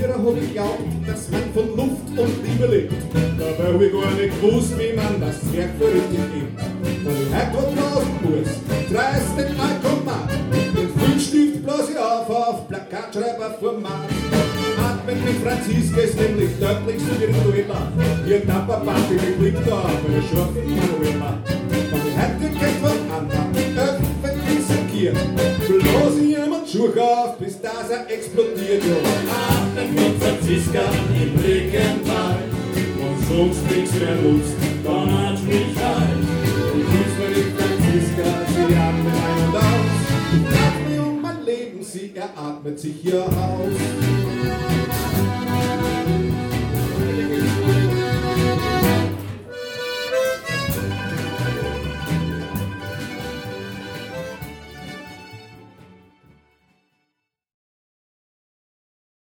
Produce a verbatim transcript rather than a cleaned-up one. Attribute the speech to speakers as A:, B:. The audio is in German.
A: Früher hab ich geglaubt, dass man von Luft und Liebe lebt. Dabei hab ich gar nicht gewusst, wie man das Werk für richtig gibt. Und ich heut grad draußen muss, dreist den Alkomat. Den Filzstift blas ich auf auf Plakatschreiberformat. Atmen mit Franziska ist nämlich deutlich spiritueller. Ihr Tapperparty blickt da auf eine scharfe Manuela. Und die Heiterkeit von Anna öffentlich sekiert. Bloß jemand Schuh auf, bis das er explodiert.
B: Atmen mit Franziska im Regenwald. Und sonst nichts mehr nutzt, dann atm ich halt.
A: Und grüß mir die Franziska, sie atmet ein und aus. Ich atme um mein Leben, sie eratmet sich hier aus.